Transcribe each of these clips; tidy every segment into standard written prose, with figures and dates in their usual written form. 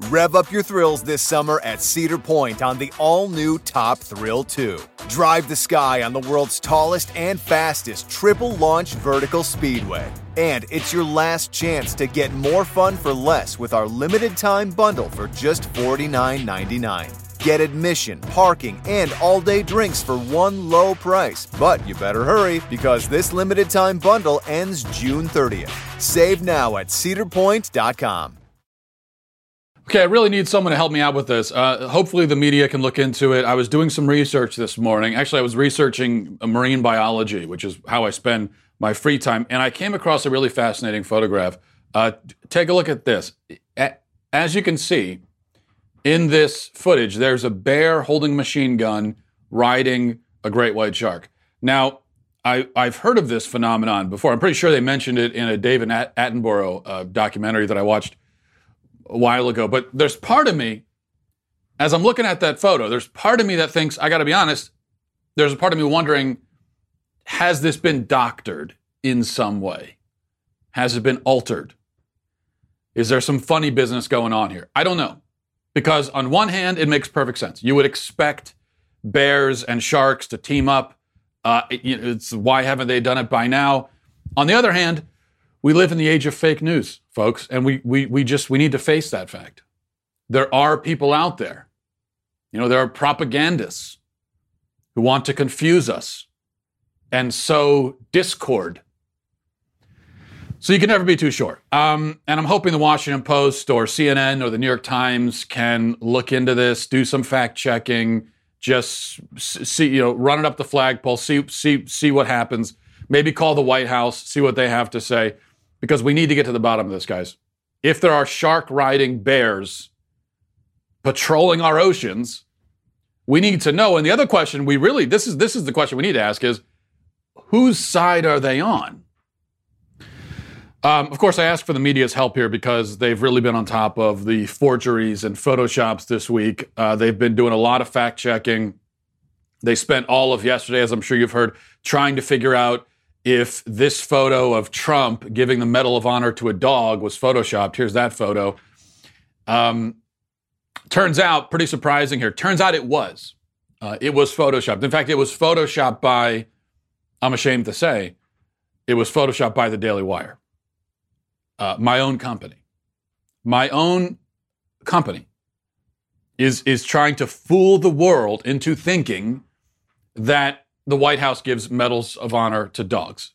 Rev up your thrills this summer at Cedar Point on the all-new Top Thrill 2. Drive the sky on the world's tallest and fastest triple-launch vertical speedway. And it's your last chance to get more fun for less with our limited-time bundle for just $49.99. Get admission, parking, and all-day drinks for one low price. But you better hurry because this limited-time bundle ends June 30th. Save now at cedarpoint.com. Okay, I really need someone to help me out with this. Hopefully the media can look into it. I was doing some research this morning. Actually, I was researching marine biology, which is how I spend my free time. And I came across a really fascinating photograph. Take a look at this. As you can see, in this footage, there's a bear holding a machine gun riding a great white shark. Now, I've heard of this phenomenon before. I'm pretty sure they mentioned it in a David Attenborough documentary that I watched a while ago. But there's part of me, as I'm looking at that photo, there's part of me that thinks, I got to be honest, there's a part of me wondering, has this been doctored in some way? Has it been altered? Is there some funny business going on here? I don't know. Because on one hand, it makes perfect sense. You would expect bears and sharks to team up. Why haven't they done it by now? On the other hand, we live in the age of fake news, folks, and we need to face that fact. There are people out there. There are propagandists who want to confuse us and sow discord. So you can never be too sure. And I'm hoping the Washington Post or CNN or the New York Times can look into this, do some fact checking, just see, run it up the flagpole, see what happens. Maybe call the White House, see what they have to say, because we need to get to the bottom of this, guys. If there are shark-riding bears patrolling our oceans, we need to know. And the other question this is the question we need to ask is, whose side are they on? Of course, I asked for the media's help here because they've really been on top of the forgeries and Photoshops this week. They've been doing a lot of fact-checking. They spent all of yesterday, as I'm sure you've heard, trying to figure out if this photo of Trump giving the Medal of Honor to a dog was Photoshopped. Here's that photo. Turns out, pretty surprising here, turns out it was. It was Photoshopped. In fact, it was Photoshopped by, I'm ashamed to say, it was Photoshopped by the Daily Wire. My own company is trying to fool the world into thinking that the White House gives medals of honor to dogs.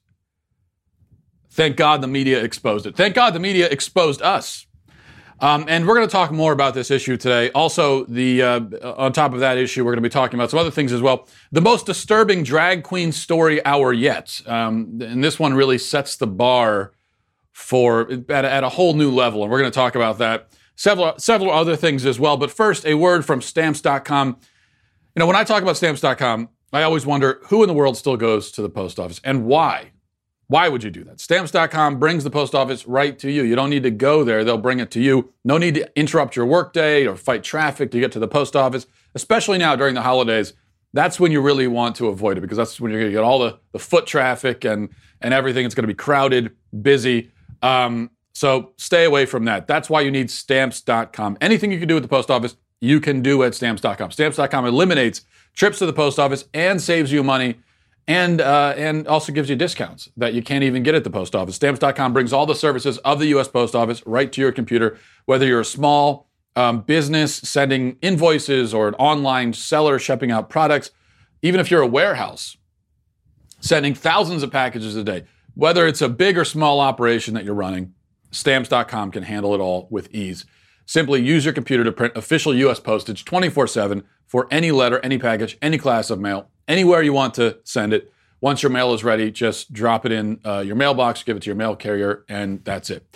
Thank God the media exposed it. Thank God the media exposed us. And we're going to talk more about this issue today. Also, on top of that issue, we're going to be talking about some other things as well. The most disturbing drag queen story hour yet. And this one really sets the bar at a whole new level, and we're going to talk about that. Several other things as well. But first, a word from Stamps.com. When I talk about Stamps.com, I always wonder who in the world still goes to the post office and why. Why would you do that? Stamps.com brings the post office right to you. You don't need to go there. They'll bring it to you. No need to interrupt your workday or fight traffic to get to the post office, especially now during the holidays. That's when you really want to avoid it because that's when you're going to get all the foot traffic and everything. It's going to be crowded, busy. So stay away from that. That's why you need Stamps.com. Anything you can do at the post office, you can do at Stamps.com. Stamps.com eliminates trips to the post office and saves you money and also gives you discounts that you can't even get at the post office. Stamps.com brings all the services of the U.S. Post Office right to your computer, whether you're a small business sending invoices or an online seller shipping out products, even if you're a warehouse sending thousands of packages a day. Whether it's a big or small operation that you're running, Stamps.com can handle it all with ease. Simply use your computer to print official U.S. postage 24/7 for any letter, any package, any class of mail, anywhere you want to send it. Once your mail is ready, just drop it in your mailbox, give it to your mail carrier, and that's it.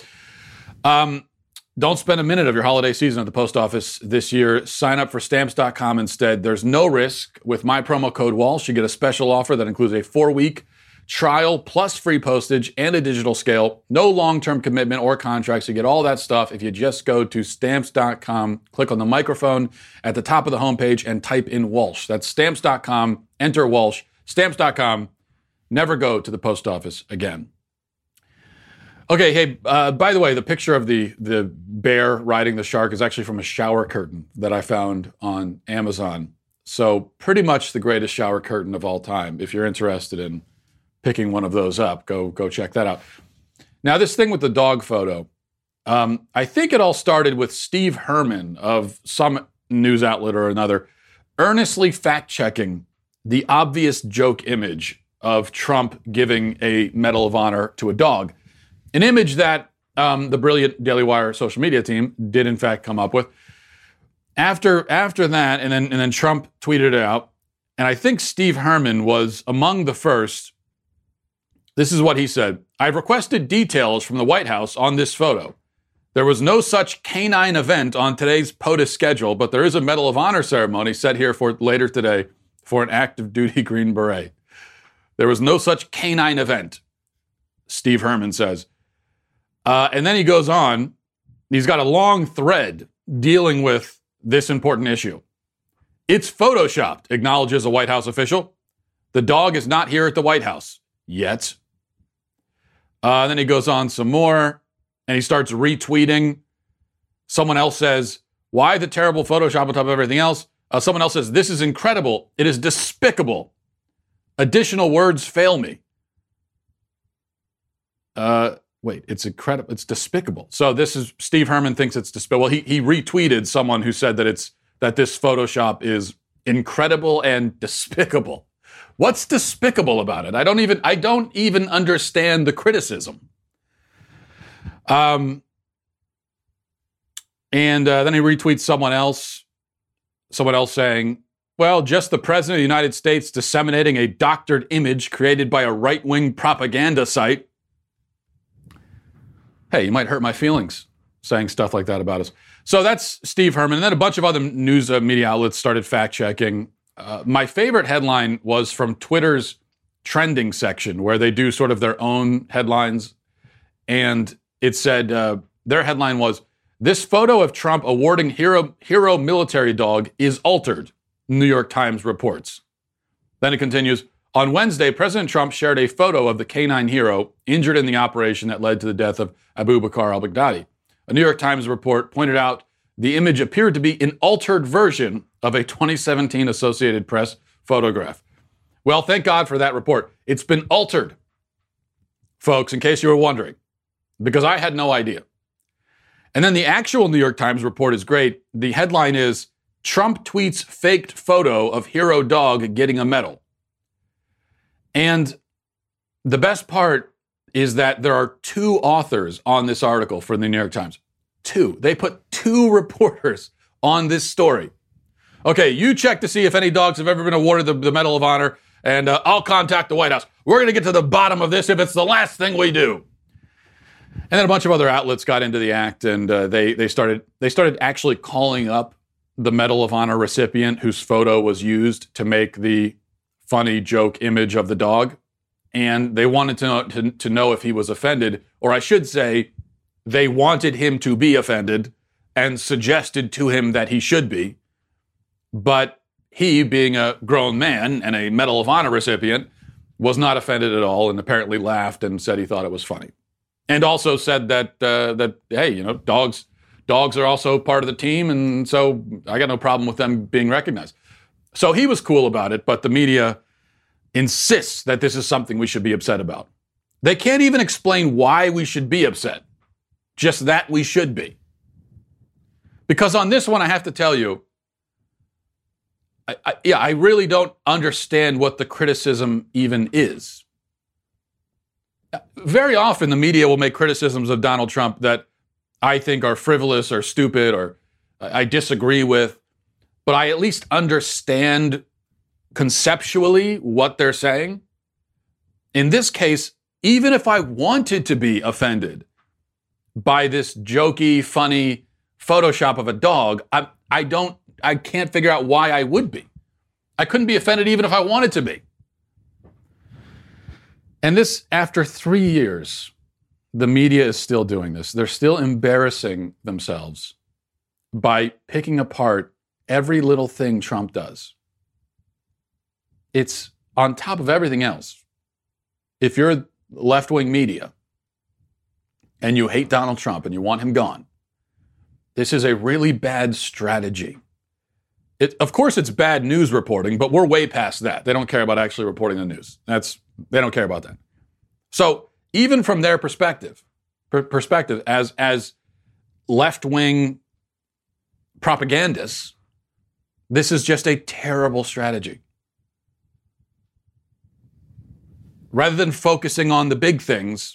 Don't spend a minute of your holiday season at the post office this year. Sign up for Stamps.com instead. There's no risk. With my promo code Walsh, you get a special offer that includes a 4-week trial plus free postage and a digital scale. No long-term commitment or contracts. You get all that stuff if you just go to Stamps.com, click on the microphone at the top of the homepage and type in Walsh. That's Stamps.com, enter Walsh. Stamps.com, never go to the post office again. Okay, hey, by the way, the picture of the bear riding the shark is actually from a shower curtain that I found on Amazon. So pretty much the greatest shower curtain of all time. If you're interested in picking one of those up, go check that out. Now, this thing with the dog photo, I think it all started with Steve Herman of some news outlet or another earnestly fact-checking the obvious joke image of Trump giving a Medal of Honor to a dog. An image that the brilliant Daily Wire social media team did in fact come up with. After that, and then Trump tweeted it out, and I think Steve Herman was among the first. This is what he said. I've requested details from the White House on this photo. There was no such canine event on today's POTUS schedule, but there is a Medal of Honor ceremony set here for later today for an active duty Green Beret. There was no such canine event, Steve Herman says. And then he goes on. He's got a long thread dealing with this important issue. It's photoshopped, acknowledges a White House official. The dog is not here at the White House yet. Then he goes on some more, and he starts retweeting. Someone else says, why the terrible Photoshop on top of everything else? Someone else says, this is incredible. It is despicable. Additional words fail me. Wait, it's incredible. It's despicable. So this is Steve Herman thinks it's despicable. Well, he retweeted someone who said that this Photoshop is incredible and despicable. What's despicable about it? I don't even understand the criticism. And then he retweets someone else saying, well, just the president of the United States disseminating a doctored image created by a right-wing propaganda site. Hey, you might hurt my feelings saying stuff like that about us. So that's Steve Herman. And then a bunch of other news media outlets started fact-checking. My favorite headline was from Twitter's trending section, where they do sort of their own headlines. And it said, their headline was, this photo of Trump awarding hero military dog is altered, New York Times reports. Then it continues, on Wednesday, President Trump shared a photo of the canine hero injured in the operation that led to the death of Abu Bakr al-Baghdadi. A New York Times report pointed out the image appeared to be an altered version of a 2017 Associated Press photograph. Well, thank God for that report. It's been altered, folks, in case you were wondering, because I had no idea. And then the actual New York Times report is great. The headline is, Trump tweets faked photo of hero dog getting a medal. And the best part is that there are two authors on this article for the New York Times. Two. They put two reporters on this story. Okay, you check to see if any dogs have ever been awarded the Medal of Honor, and I'll contact the White House. We're going to get to the bottom of this if it's the last thing we do. And then a bunch of other outlets got into the act, and they started actually calling up the Medal of Honor recipient whose photo was used to make the funny joke image of the dog. And they wanted to know if he was offended, or I should say, they wanted him to be offended and suggested to him that he should be. But he, being a grown man and a Medal of Honor recipient, was not offended at all and apparently laughed and said he thought it was funny. And also said that hey, you know, dogs are also part of the team, and so I got no problem with them being recognized. So he was cool about it, but the media insists that this is something we should be upset about. They can't even explain why we should be upset. Just that we should be. Because on this one, I have to tell you, I really don't understand what the criticism even is. Very often, the media will make criticisms of Donald Trump that I think are frivolous or stupid or I disagree with, but I at least understand conceptually what they're saying. In this case, even if I wanted to be offended by this jokey, funny Photoshop of a dog, I can't figure out why I would be. I couldn't be offended even if I wanted to be. And this, after 3 years, the media is still doing this. They're still embarrassing themselves by picking apart every little thing Trump does. It's on top of everything else. If you're left-wing media, and you hate Donald Trump and you want him gone, this is a really bad strategy. Of course, it's bad news reporting, but we're way past that. They don't care about actually reporting the news. They don't care about that. So even from their perspective as left-wing propagandists, this is just a terrible strategy. Rather than focusing on the big things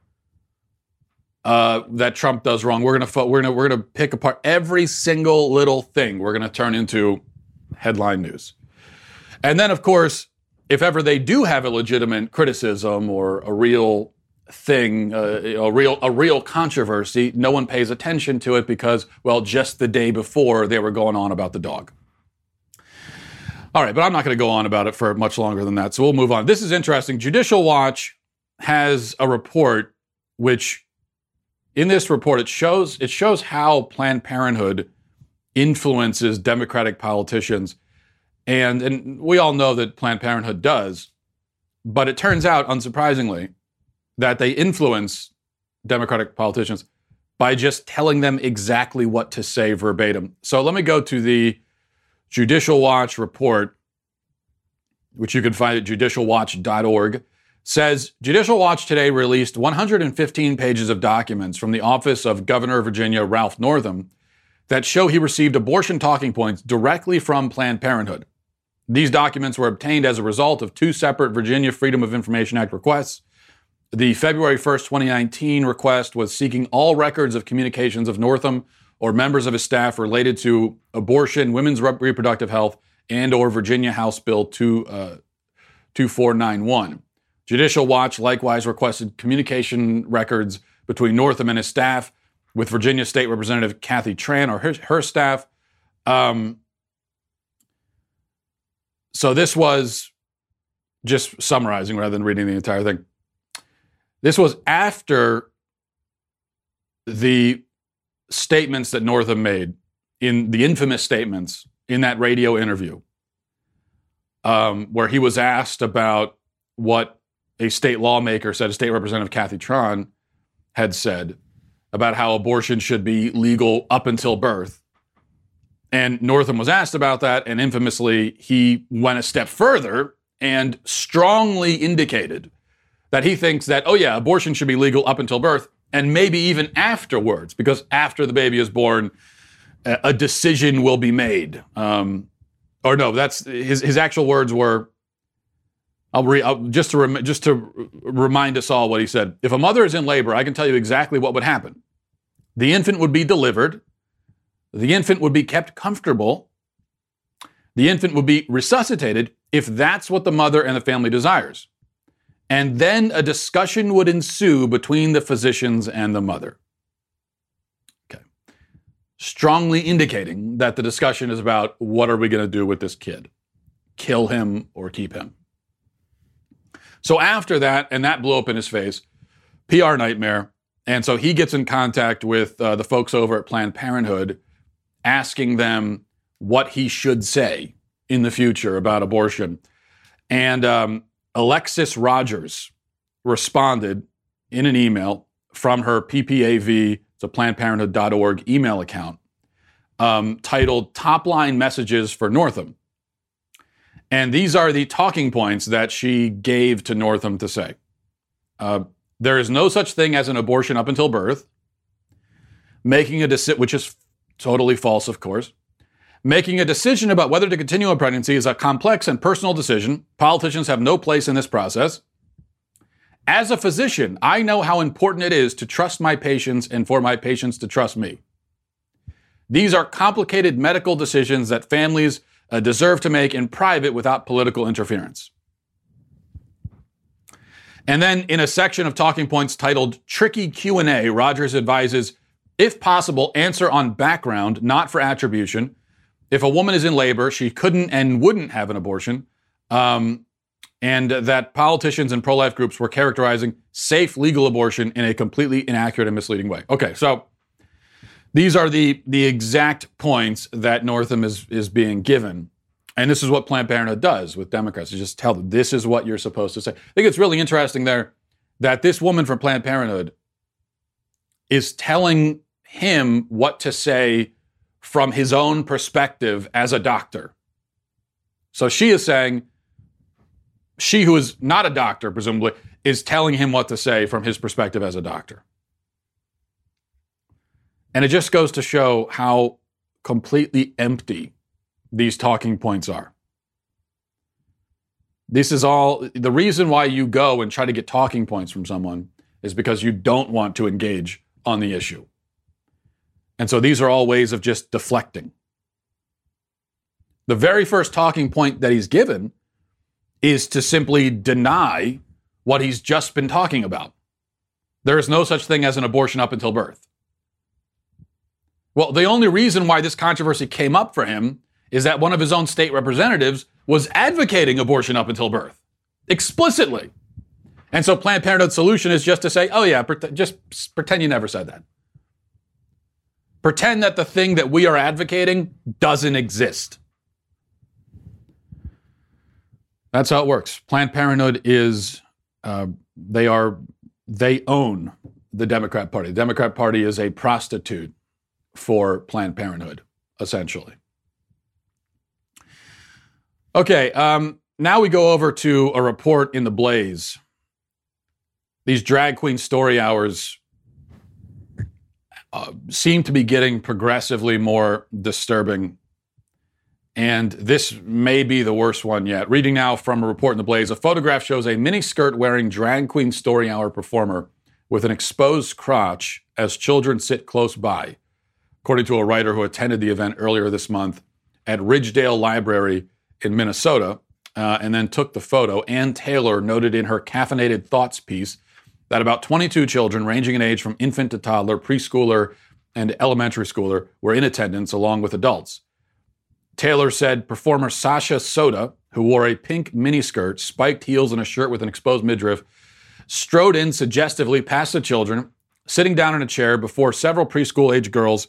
that Trump does wrong, we're gonna pick apart every single little thing. We're gonna turn into headline news, and then of course, if ever they do have a legitimate criticism or a real thing, a real controversy, no one pays attention to it because, well, just the day before they were going on about the dog. All right, but I'm not going to go on about it for much longer than that, so we'll move on. This is interesting. Judicial Watch has a report which, in this report, it shows how Planned Parenthood influences Democratic politicians. And we all know that Planned Parenthood does, but it turns out, unsurprisingly, that they influence Democratic politicians by just telling them exactly what to say verbatim. So let me go to the Judicial Watch report, which you can find at judicialwatch.org. Says, Judicial Watch today released 115 pages of documents from the office of Governor of Virginia, Ralph Northam, that show he received abortion talking points directly from Planned Parenthood. These documents were obtained as a result of two separate Virginia Freedom of Information Act requests. The February 1st, 2019 request was seeking all records of communications of Northam or members of his staff related to abortion, women's reproductive health, and or Virginia House Bill 2491. Judicial Watch likewise requested communication records between Northam and his staff with Virginia State Representative Kathy Tran or her staff. So this was, just summarizing rather than reading the entire thing, this was after the statements that Northam made, in the infamous statements in that radio interview, where he was asked about what a state lawmaker said, a state representative, Kathy Tran, had said about how abortion should be legal up until birth. And Northam was asked about that, and infamously, he went a step further and strongly indicated that he thinks that, oh yeah, abortion should be legal up until birth, and maybe even afterwards, because after the baby is born, a decision will be made. Or no, that's his actual words were, just to remind us all what he said. If a mother is in labor, I can tell you exactly what would happen. The infant would be delivered. The infant would be kept comfortable. The infant would be resuscitated if that's what the mother and the family desires. And then a discussion would ensue between the physicians and the mother. Okay. Strongly indicating that the discussion is about what are we going to do with this kid? Kill him or keep him? So after that, and that blew up in his face, PR nightmare. And so he gets in contact with the folks over at Planned Parenthood, asking them what he should say in the future about abortion. And Alexis Rogers responded in an email from her PPAV, it's a PlannedParenthood.org email account, titled Top Line Messages for Northam. And these are the talking points that she gave to Northam to say. There is no such thing as an abortion up until birth. Making a decision, which is totally false, of course. Making a decision about whether to continue a pregnancy is a complex and personal decision. Politicians have no place in this process. As a physician, I know how important it is to trust my patients and for my patients to trust me. These are complicated medical decisions that families deserve to make in private without political interference. And then in a section of talking points titled Tricky Q&A, Rogers advises, if possible, answer on background, not for attribution. If a woman is in labor, she couldn't and wouldn't have an abortion. And that politicians and pro-life groups were characterizing safe legal abortion in a completely inaccurate and misleading way. Okay, so these are the exact points that Northam is being given. And this is what Planned Parenthood does with Democrats. They just tell them, this is what you're supposed to say. I think it's really interesting there that this woman from Planned Parenthood is telling him what to say from his own perspective as a doctor. So she is saying, she who is not a doctor, presumably, is telling him what to say from his perspective as a doctor. And it just goes to show how completely empty these talking points are. This is all, the reason why you go and try to get talking points from someone is because you don't want to engage on the issue. And so these are all ways of just deflecting. The very first talking point that he's given is to simply deny what he's just been talking about. There is no such thing as an abortion up until birth. Well, the only reason why this controversy came up for him is that one of his own state representatives was advocating abortion up until birth, explicitly. And so Planned Parenthood's solution is just to say, oh yeah, just pretend you never said that. Pretend that the thing that we are advocating doesn't exist. That's how it works. Planned Parenthood is, they own the Democrat Party. The Democrat Party is a prostitute for Planned Parenthood, essentially. Okay, now we go over to a report in the Blaze. These drag queen story hours seem to be getting progressively more disturbing, and this may be the worst one yet. Reading now from a report in the Blaze, a photograph shows a miniskirt wearing drag queen story hour performer with an exposed crotch as children sit close by, according to a writer who attended the event earlier this month at Ridgedale Library in Minnesota, and then took the photo. Ann Taylor noted in her Caffeinated Thoughts piece that about 22 children, ranging in age from infant to toddler, preschooler, and elementary schooler, were in attendance along with adults. Taylor said performer Sasha Soda, who wore a pink miniskirt, spiked heels, and a shirt with an exposed midriff, strode in suggestively past the children, sitting down in a chair before several preschool-age girls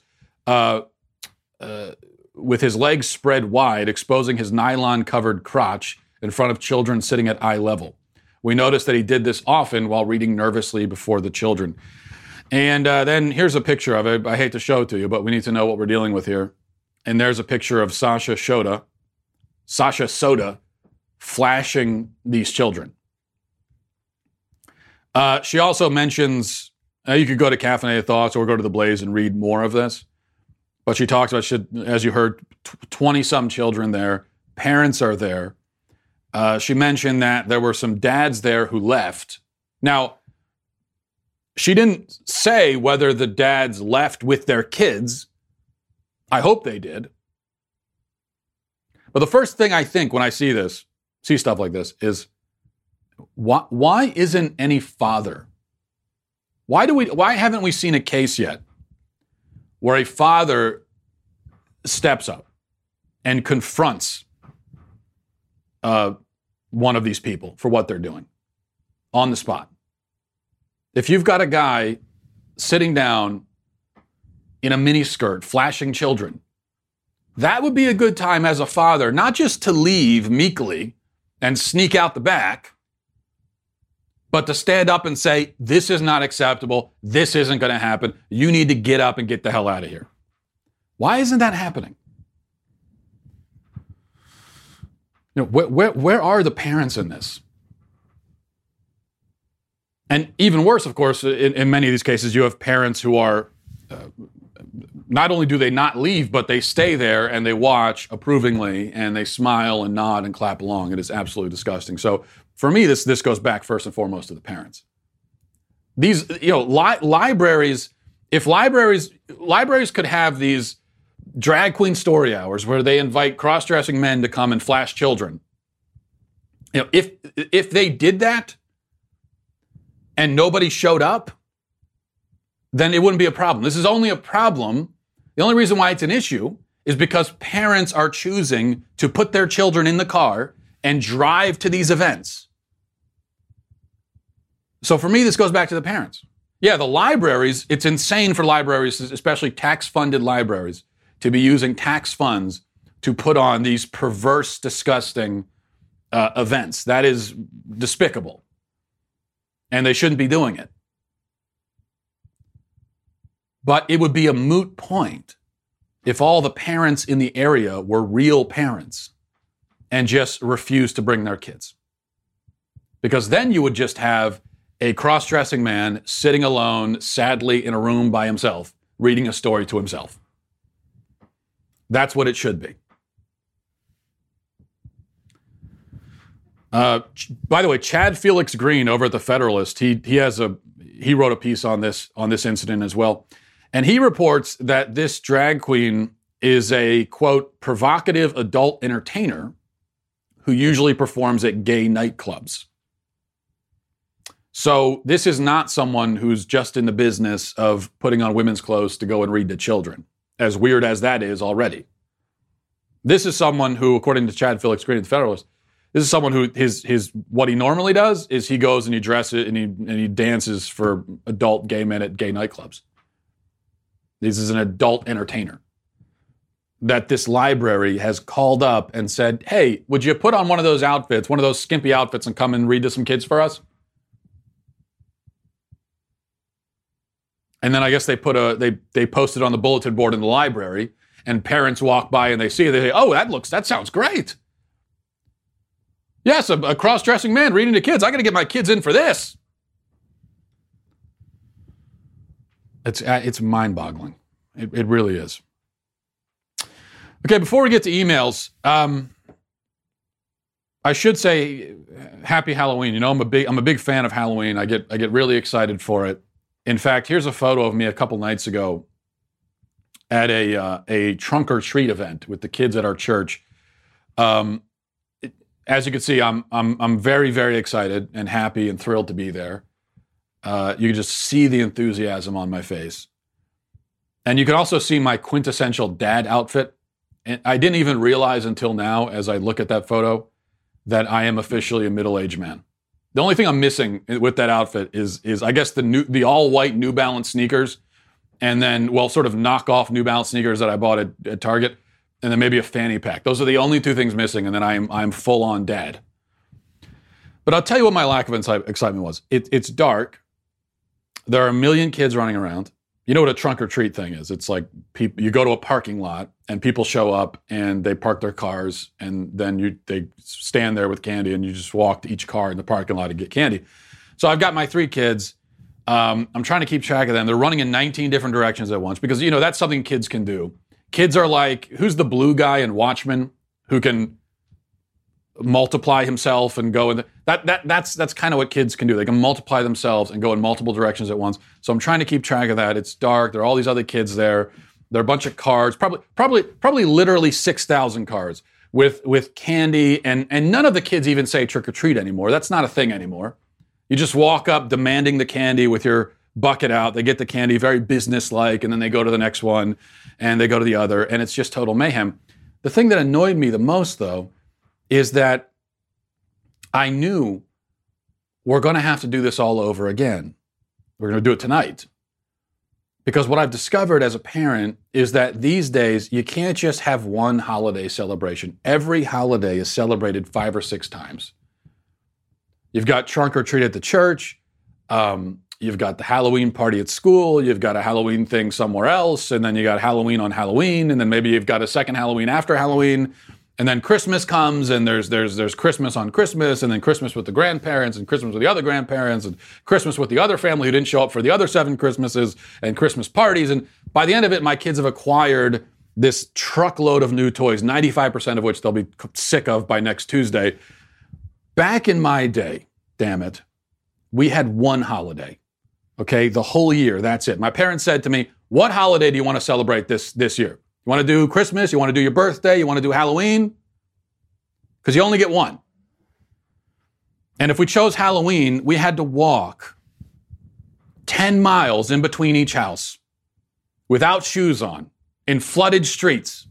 with his legs spread wide, exposing his nylon-covered crotch in front of children sitting at eye level. We noticed that he did this often while reading nervously before the children. And then here's a picture of it. I hate to show it to you, but we need to know what we're dealing with here. And there's a picture of Sasha Soda, flashing these children. She also mentions, you could go to Caffeinated Thoughts or go to The Blaze and read more of this. But she talks about, as you heard, 20-some children there. Parents are there. She mentioned that there were some dads there who left. Now, she didn't say whether the dads left with their kids. I hope they did. But the first thing I think when I see stuff like this, is why isn't any father? Why haven't we seen a case yet where a father steps up and confronts one of these people for what they're doing on the spot? If you've got a guy sitting down in a miniskirt flashing children, that would be a good time as a father, not just to leave meekly and sneak out the back, but to stand up and say, this is not acceptable. This isn't going to happen. You need to get up and get the hell out of here. Why isn't that happening? You know, where are the parents in this? And even worse, of course, in many of these cases, you have parents who are, not only do they not leave, but they stay there and they watch approvingly and they smile and nod and clap along. It is absolutely disgusting. So for me, this goes back first and foremost to the parents. These, libraries, if libraries could have these drag queen story hours where they invite cross-dressing men to come and flash children. If they did that and nobody showed up, then it wouldn't be a problem. This is only a problem. The only reason why it's an issue is because parents are choosing to put their children in the car and drive to these events. So for me, this goes back to the parents. Yeah, the libraries, it's insane for libraries, especially tax-funded libraries, to be using tax funds to put on these perverse, disgusting events. That is despicable. And they shouldn't be doing it. But it would be a moot point if all the parents in the area were real parents and just refused to bring their kids. Because then you would just have a cross-dressing man sitting alone, sadly, in a room by himself, reading a story to himself. That's what it should be. By the way, Chad Felix Green over at the Federalist, he wrote a piece on this incident as well. And he reports that this drag queen is a, quote, provocative adult entertainer who usually performs at gay nightclubs. So this is not someone who's just in the business of putting on women's clothes to go and read to children, as weird as that is already. This is someone who, according to Chad Felix Green at the Federalist, this is someone who his what he normally does is he goes and he dresses and he dances for adult gay men at gay nightclubs. This is an adult entertainer that this library has called up and said, hey, would you put on one of those outfits, one of those skimpy outfits, and come and read to some kids for us? And then I guess they posted on the bulletin board in the library, and parents walk by and they see it. They say, oh, that sounds great. Yes, a cross-dressing man reading to kids. I got to get my kids in for this. It's mind-boggling. It really is. Okay, before we get to emails, I should say happy Halloween. You know, I'm a big fan of Halloween. I get really excited for it. In fact, here's a photo of me a couple nights ago at a trunk or treat event with the kids at our church. As you can see, I'm very, very excited and happy and thrilled to be there. You can just see the enthusiasm on my face. And you can also see my quintessential dad outfit. And I didn't even realize until now, as I look at that photo, that I am officially a middle-aged man. The only thing I'm missing with that outfit is I guess the all-white New Balance sneakers, and then, sort of knockoff New Balance sneakers that I bought at Target, and then maybe a fanny pack. Those are the only two things missing, and then I'm full-on dad. But I'll tell you what my lack of excitement was. It's dark. There are a million kids running around. You know what a trunk or treat thing is. It's like you go to a parking lot, and people show up, and they park their cars, and then they stand there with candy, and you just walk to each car in the parking lot and get candy. So I've got my 3 kids. I'm trying to keep track of them. They're running in 19 different directions at once because, that's something kids can do. Kids are like, who's the blue guy in Watchmen who can multiply himself and go in that's kind of what kids can do. They can multiply themselves and go in multiple directions at once. So I'm trying to keep track of that. It's dark. There are all these other kids there. There are a bunch of cars, probably literally 6,000 cars with candy, and none of the kids even say trick or treat anymore. That's not a thing anymore. You just walk up demanding the candy with your bucket out. They get the candy, very businesslike, and then they go to the next one, and they go to the other, and it's just total mayhem. The thing that annoyed me the most, though, is that I knew we're going to have to do this all over again. We're going to do it tonight. Because what I've discovered as a parent is that these days, you can't just have one holiday celebration. Every holiday is celebrated 5 or 6 times. You've got trunk or treat at the church. You've got the Halloween party at school. You've got a Halloween thing somewhere else. And then you got Halloween on Halloween. And then maybe you've got a second Halloween after Halloween. And then Christmas comes, and there's Christmas on Christmas, and then Christmas with the grandparents, and Christmas with the other grandparents, and Christmas with the other family who didn't show up for the other 7 Christmases, and Christmas parties. And by the end of it, my kids have acquired this truckload of new toys, 95% of which they'll be sick of by next Tuesday. Back in my day, damn it, we had one holiday, okay? The whole year, that's it. My parents said to me, what holiday do you want to celebrate this year? You want to do Christmas? You want to do your birthday? You want to do Halloween? Because you only get one. And if we chose Halloween, we had to walk 10 miles in between each house without shoes on in flooded streets.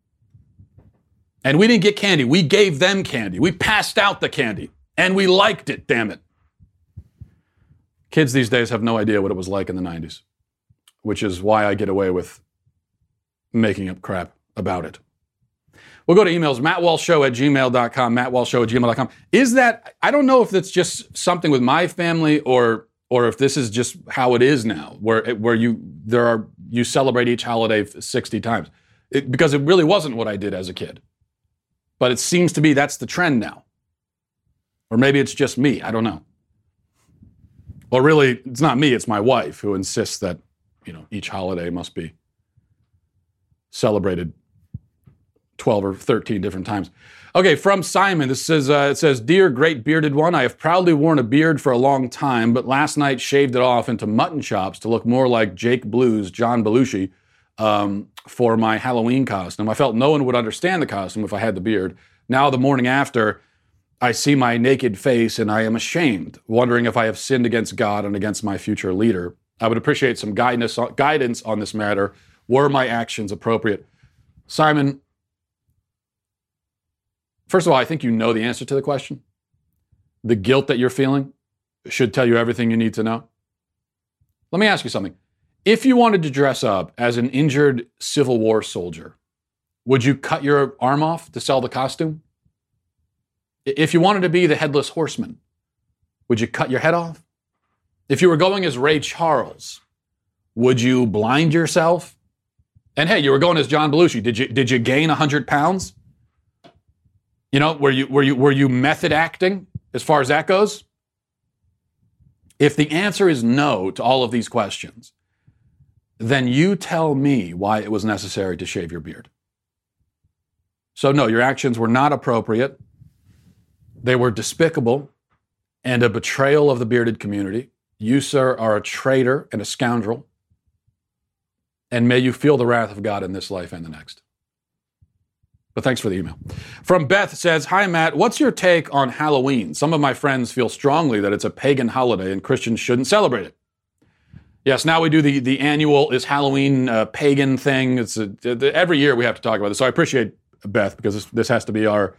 And we didn't get candy. We gave them candy. We passed out the candy. And we liked it, damn it. Kids these days have no idea what it was like in the 90s, which is why I get away with making up crap about it. We'll go to emails, mattwalshshow@gmail.com, mattwalshshow@gmail.com. Is that, I don't know if that's just something with my family or if this is just how it is now, where there are you celebrate each holiday 60 times. Because it really wasn't what I did as a kid. But it seems to be that's the trend now. Or maybe it's just me. I don't know. Well, really, it's not me. It's my wife who insists that, each holiday must be celebrated 12 or 13 different times. Okay, from Simon, this says, it says, "Dear great bearded one, I have proudly worn a beard for a long time, but last night shaved it off into mutton chops to look more like Jake Blues, John Belushi, for my Halloween costume. I felt no one would understand the costume if I had the beard. Now, the morning after, I see my naked face and I am ashamed, wondering if I have sinned against God and against my future leader. I would appreciate some guidance on this matter. Were my actions appropriate?" Simon, first of all, I think you know the answer to the question. The guilt that you're feeling should tell you everything you need to know. Let me ask you something. If you wanted to dress up as an injured Civil War soldier, would you cut your arm off to sell the costume? If you wanted to be the headless horseman, would you cut your head off? If you were going as Ray Charles, would you blind yourself? And hey, you were going as John Belushi. Did you gain 100 pounds? Were you method acting as far as that goes? If the answer is no to all of these questions, then you tell me why it was necessary to shave your beard. So no, your actions were not appropriate. They were despicable and a betrayal of the bearded community. You, sir, are a traitor and a scoundrel. And may you feel the wrath of God in this life and the next. But thanks for the email. From Beth says, "Hi, Matt. What's your take on Halloween? Some of my friends feel strongly that it's a pagan holiday and Christians shouldn't celebrate it." Yes, now we do the annual is Halloween pagan thing. It's every year we have to talk about this. So I appreciate Beth because this has to be our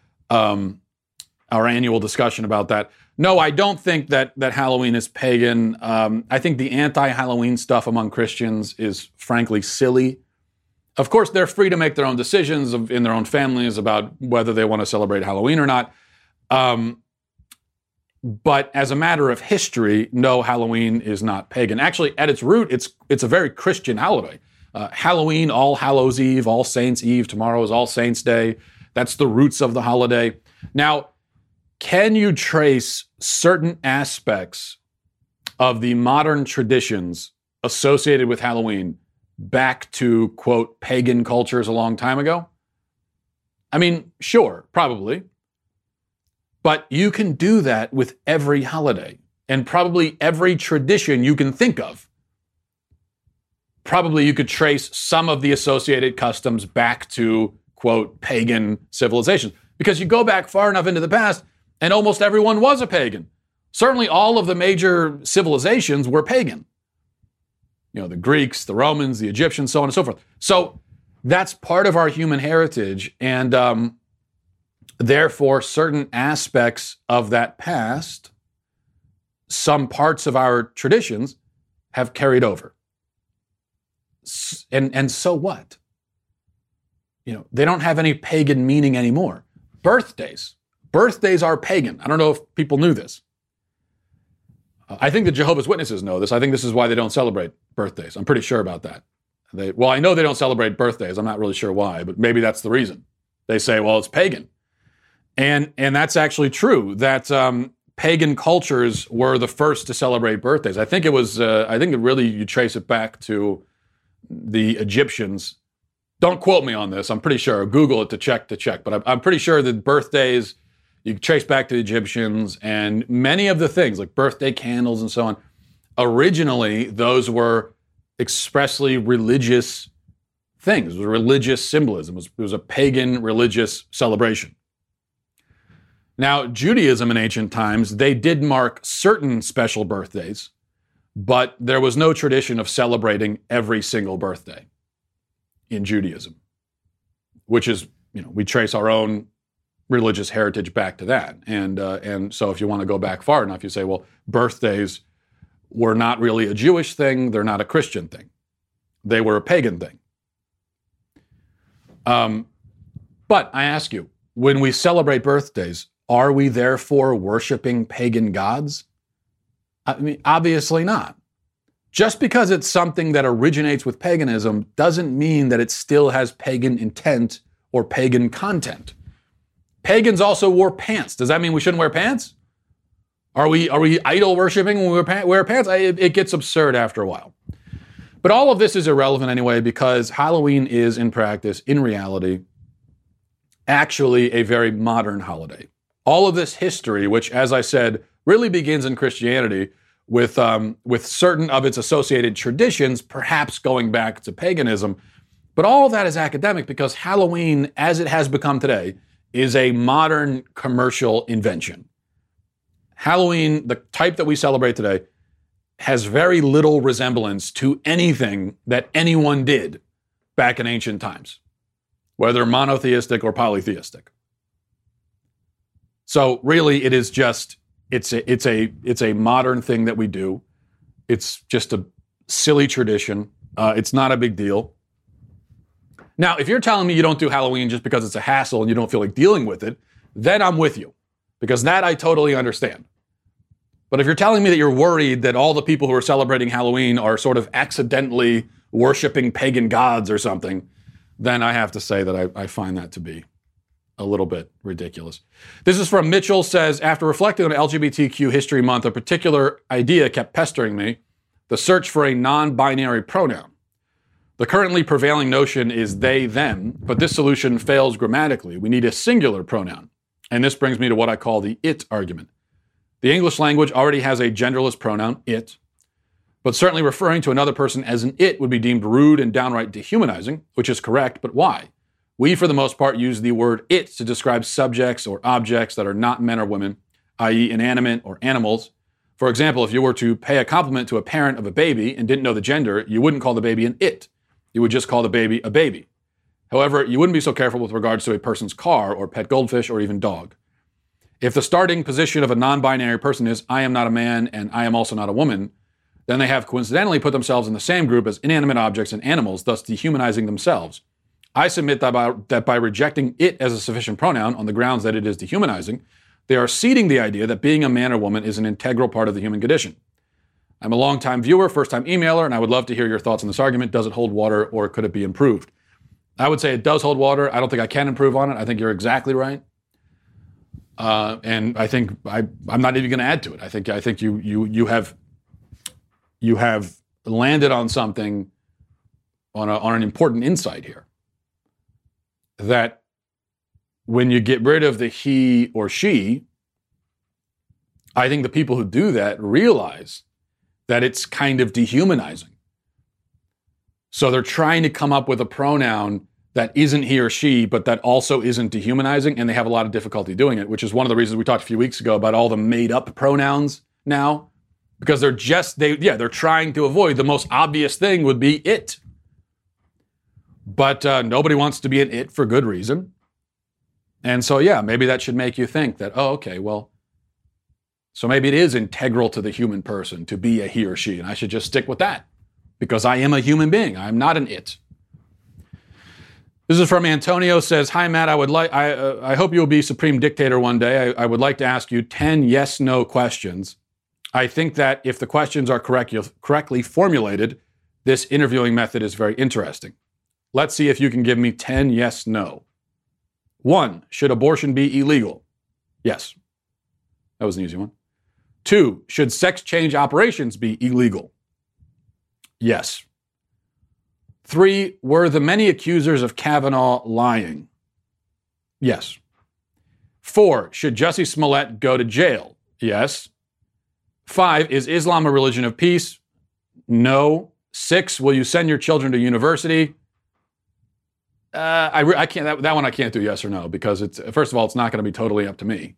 annual discussion about that. No, I don't think that Halloween is pagan. I think the anti-Halloween stuff among Christians is frankly silly. Of course, they're free to make their own decisions in their own families about whether they want to celebrate Halloween or not. But as a matter of history, no, Halloween is not pagan. Actually, at its root, it's a very Christian holiday. Halloween, All Hallows Eve, All Saints Eve. Tomorrow is All Saints Day. That's the roots of the holiday. Now, can you trace certain aspects of the modern traditions associated with Halloween back to, quote, pagan cultures a long time ago? I mean, sure, probably. But you can do that with every holiday and probably every tradition you can think of. Probably you could trace some of the associated customs back to, quote, pagan civilizations. Because you go back far enough into the past, and almost everyone was a pagan. Certainly all of the major civilizations were pagan. The Greeks, the Romans, the Egyptians, so on and so forth. So that's part of our human heritage, and therefore certain aspects of that past, some parts of our traditions have carried over. And so what? They don't have any pagan meaning anymore. Birthdays are pagan. I don't know if people knew this. I think the Jehovah's Witnesses know this. I think this is why they don't celebrate birthdays. I'm pretty sure about that. I know they don't celebrate birthdays. I'm not really sure why, but maybe that's the reason. They say, well, it's pagan. And that's actually true, that pagan cultures were the first to celebrate birthdays. I think you trace it back to the Egyptians. Don't quote me on this. I'm pretty sure. Google it to check. But I'm pretty sure that birthdays, you trace back to the Egyptians, and many of the things like birthday candles and so on, originally those were expressly religious things. It was religious symbolism. It was a pagan religious celebration. Now, Judaism in ancient times, they did mark certain special birthdays, but there was no tradition of celebrating every single birthday in Judaism, which is, we trace our own religious heritage back to that. And so if you want to go back far enough, you say, well, birthdays were not really a Jewish thing. They're not a Christian thing. They were a pagan thing. But I ask you, when we celebrate birthdays, are we therefore worshiping pagan gods? I mean, obviously not. Just because it's something that originates with paganism doesn't mean that it still has pagan intent or pagan content. Pagans also wore pants. Does that mean we shouldn't wear pants? Are we idol worshiping when we wear pants? It gets absurd after a while. But all of this is irrelevant anyway, because Halloween is, in practice, in reality, actually a very modern holiday. All of this history, which, as I said, really begins in Christianity, with certain of its associated traditions, perhaps going back to paganism. But all of that is academic because Halloween, as it has become today, is a modern commercial invention. Halloween, the type that we celebrate today, has very little resemblance to anything that anyone did back in ancient times, whether monotheistic or polytheistic. So really, it is just It's a modern thing that we do. It's just a silly tradition. It's not a big deal. Now, if you're telling me you don't do Halloween just because it's a hassle and you don't feel like dealing with it, then I'm with you, because that I totally understand. But if you're telling me that you're worried that all the people who are celebrating Halloween are sort of accidentally worshiping pagan gods or something, then I have to say that I find that to be a little bit ridiculous. This is from Mitchell, says, after reflecting on LGBTQ History Month, a particular idea kept pestering me, the search for a non-binary pronoun. The currently prevailing notion is they, them, but this solution fails grammatically. We need a singular pronoun. And this brings me to what I call the it argument. The English language already has a genderless pronoun, it, but certainly referring to another person as an it would be deemed rude and downright dehumanizing, which is correct, but why? We, for the most part, use the word it to describe subjects or objects that are not men or women, i.e. inanimate or animals. For example, if you were to pay a compliment to a parent of a baby and didn't know the gender, you wouldn't call the baby an it. You would just call the baby a baby. However, you wouldn't be so careful with regards to a person's car or pet goldfish or even dog. If the starting position of a non-binary person is, I am not a man and I am also not a woman, then they have coincidentally put themselves in the same group as inanimate objects and animals, thus dehumanizing themselves. I submit that by rejecting it as a sufficient pronoun on the grounds that it is dehumanizing, they are ceding the idea that being a man or woman is an integral part of the human condition. I'm a long-time viewer, first-time emailer, and I would love to hear your thoughts on this argument. Does it hold water, or could it be improved? I would say it does hold water. I don't think I can improve on it. I think you're exactly right. And I think I'm not even going to add to it. I think you have landed on something, on an important insight here. That when you get rid of the he or she, I think the people who do that realize that it's kind of dehumanizing. So they're trying to come up with a pronoun that isn't he or she, but that also isn't dehumanizing, and they have a lot of difficulty doing it, which is one of the reasons we talked a few weeks ago about all the made-up pronouns now, because they're trying to avoid the most obvious thing would be it. But nobody wants to be an it for good reason. And so, yeah, maybe that should make you think that, oh, okay, well, so maybe it is integral to the human person to be a he or she, and I should just stick with that because I am a human being. I'm not an it. This is from Antonio, says, hi, Matt, I hope you'll be supreme dictator one day. I would like to ask you 10 yes-no questions. I think that if the questions are correctly formulated, this interviewing method is very interesting. Let's see if you can give me 10 yes-no. 1, should abortion be illegal? Yes. That was an easy one. 2, should sex change operations be illegal? Yes. 3, were the many accusers of Kavanaugh lying? Yes. 4, should Jussie Smollett go to jail? Yes. 5, is Islam a religion of peace? No. 6, will you send your children to university? I can't. That one I can't do yes or no, because it's, first of all, it's not going to be totally up to me.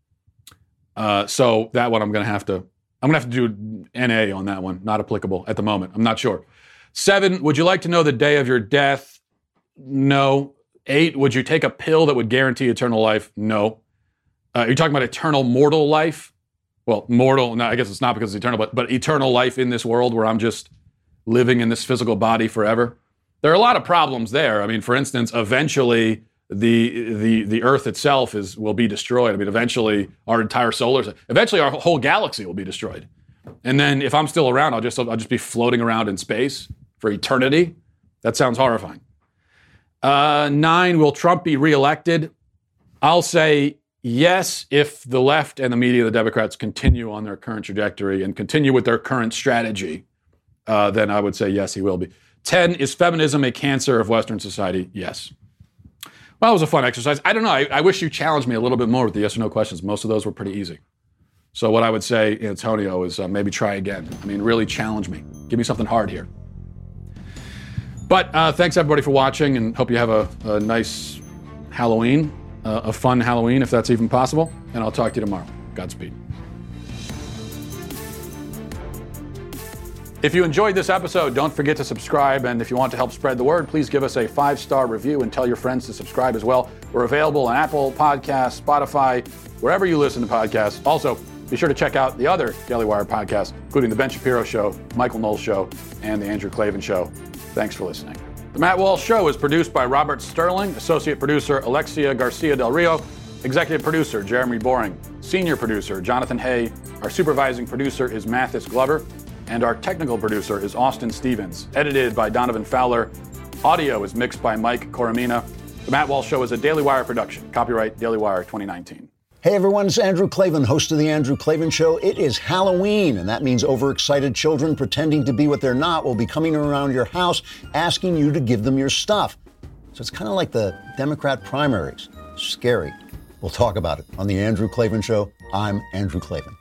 So that one I'm going to have to do NA on that one. Not applicable at the moment. I'm not sure. 7, would you like to know the day of your death? No. 8, would you take a pill that would guarantee eternal life? No. You're talking about eternal mortal life? Well, mortal, no, I guess it's not because it's eternal, but eternal life in this world where I'm just living in this physical body forever. There are a lot of problems there. I mean, for instance, eventually the Earth itself will be destroyed. I mean, eventually our entire eventually our whole galaxy will be destroyed. And then if I'm still around, I'll just be floating around in space for eternity. That sounds horrifying. 9, will Trump be reelected? I'll say yes if the left and the media, the Democrats, continue on their current trajectory and continue with their current strategy. Then I would say yes, he will be. 10, is feminism a cancer of Western society? Yes. Well, it was a fun exercise. I don't know. I wish you challenged me a little bit more with the yes or no questions. Most of those were pretty easy. So what I would say, Antonio, is maybe try again. I mean, really challenge me. Give me something hard here. But thanks, everybody, for watching, and hope you have a nice Halloween, a fun Halloween, if that's even possible. And I'll talk to you tomorrow. Godspeed. If you enjoyed this episode, don't forget to subscribe. And if you want to help spread the word, please give us a 5-star review and tell your friends to subscribe as well. We're available on Apple Podcasts, Spotify, wherever you listen to podcasts. Also, be sure to check out the other Daily Wire podcasts, including The Ben Shapiro Show, Michael Knowles Show, and The Andrew Klavan Show. Thanks for listening. The Matt Walsh Show is produced by Robert Sterling, Associate Producer Alexia Garcia Del Rio, Executive Producer Jeremy Boring, Senior Producer Jonathan Hay, our Supervising Producer is Mathis Glover, and our Technical Producer is Austin Stevens. Edited by Donovan Fowler. Audio is mixed by Mike Coromina. The Matt Walsh Show is a Daily Wire production. Copyright Daily Wire 2019. Hey everyone, it's Andrew Klavan, host of The Andrew Klavan Show. It is Halloween, and that means overexcited children pretending to be what they're not will be coming around your house asking you to give them your stuff. So it's kind of like the Democrat primaries. Scary. We'll talk about it on The Andrew Klavan Show. I'm Andrew Klavan.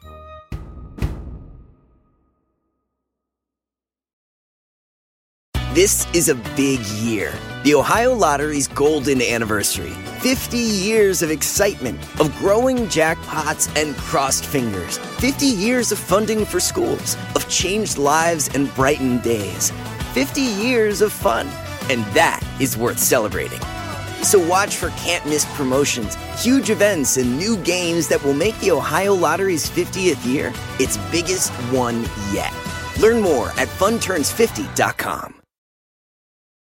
This is a big year. The Ohio Lottery's golden anniversary. 50 years of excitement, of growing jackpots and crossed fingers. 50 years of funding for schools, of changed lives and brightened days. 50 years of fun, and that is worth celebrating. So watch for can't-miss promotions, huge events, and new games that will make the Ohio Lottery's 50th year its biggest one yet. Learn more at funturns50.com.